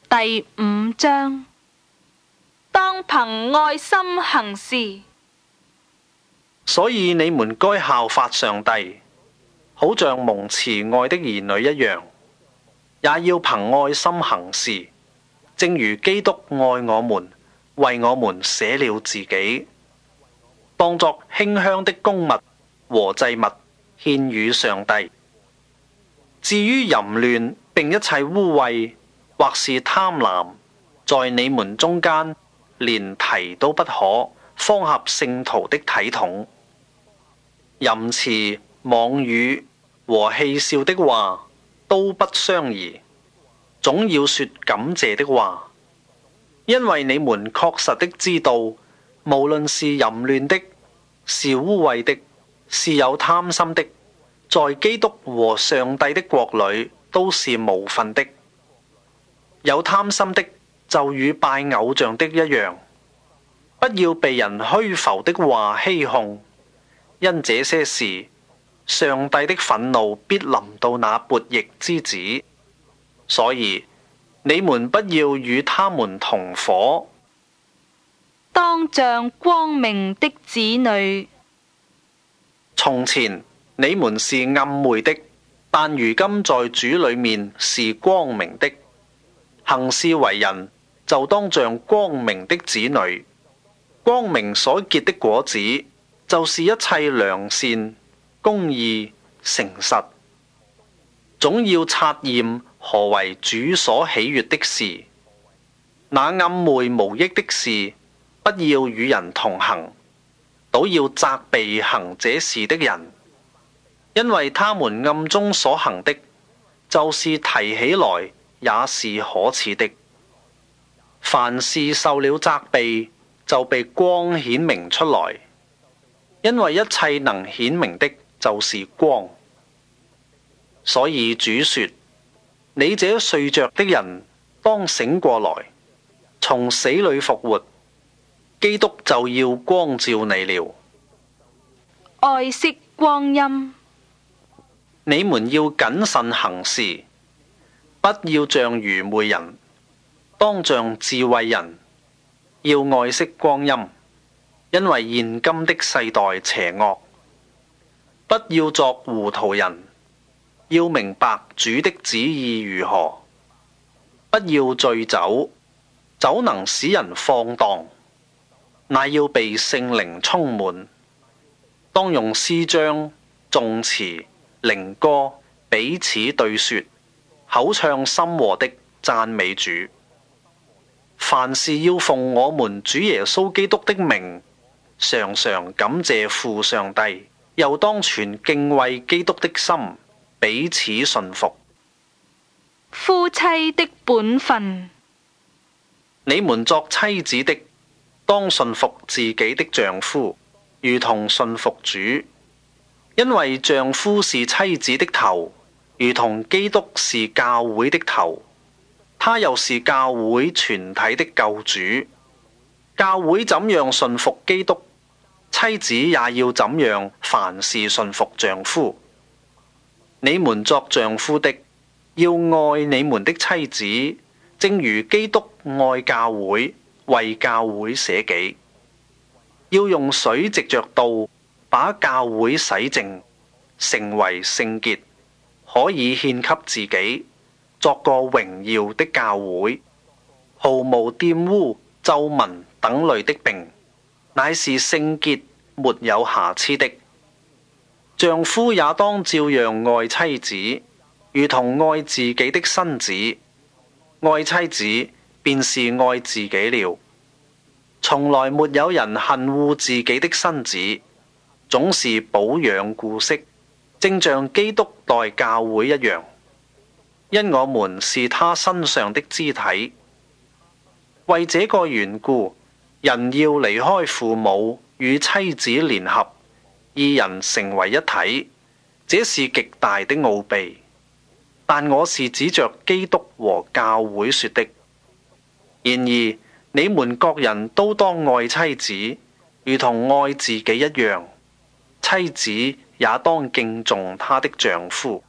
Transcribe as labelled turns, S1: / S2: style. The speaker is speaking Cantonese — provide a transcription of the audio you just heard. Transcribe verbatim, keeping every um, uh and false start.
S1: 第五章，當憑愛心行事。
S2: 所以你們該效法上帝，好像蒙慈愛的兒女一樣，也要憑愛心行事，正如基督愛我們，為我們捨了自己，當作馨香的供物和祭物獻與上帝。至於淫亂並一切污穢或是貪婪，在你們中間連提都不可，方合聖徒的體統。淫詞、妄語和戲笑的話都不相宜，總要說感謝的話，因為你們確實的知道，無論是淫亂的，是污穢的，是有貪心的，在基督和上帝的國裏都是無分的。有貪心的就與拜偶像的一樣，不要被人虛浮的話欺哄，因這些事，上帝的憤怒必臨到那悖逆之子。所以你們不要與他們同夥，
S1: 當像光明的子女。
S2: 從前你們是暗昧的，但如今在主裏面是光明的。行事為人就當像光明的子女。光明所結的果子，就是一切良善、公義、誠實。總要察驗何為主所喜悅的事。那暗昧無益的事，不要與人同行，倒要責備行這事的人，因為他們暗中所行的，就是提起來也是可恥的。凡事受了責備，就被光顯明出來，因為一切能顯明的，就是光。所以主說：你這睡着的人，當醒過來，從死裏復活，基督就要光照你了。
S1: 愛惜光陰。
S2: 你們要謹慎行事，不要像愚昧人，當像智慧人，要愛惜光陰，因為現今的世代邪惡。不要作糊塗人，要明白主的旨意如何。不要醉酒，酒能使人放蕩，乃要被聖靈充滿。當用詩章、頌詞、靈歌彼此對說，口唱心和的讚美主。凡事要奉我們主耶穌基督的名，常常感謝父上帝，又當存敬畏基督的心，彼此順服。
S1: 夫妻的本分。
S2: 你們作妻子的，當順服自己的丈夫，如同順服主，因為丈夫是妻子的頭，如同基督是教會的頭，他又是教會全體的救主。教會怎樣順服基督，妻子也要怎樣凡事順服丈夫。你們作丈夫的，要愛你們的妻子，正如基督愛教會，為教會捨己。要用水藉着道把教會洗淨，成為聖潔，可以獻給自己，作個榮耀的教會，毫無玷污、皺紋等類的病，乃是聖潔沒有瑕疵的。丈夫也當照樣愛妻子，如同愛自己的身子。愛妻子便是愛自己了。從來沒有人恨惡自己的身子，總是保養顧惜，正像基督待教會一樣，因我們是他身上的肢體。為這個緣故，人要離開父母，與妻子聯合，二人成為一體，這是極大的奧秘。但我是指着基督和教會說的。然而你們各人都當愛妻子，如同愛自己一樣；妻子也當敬重她的丈夫。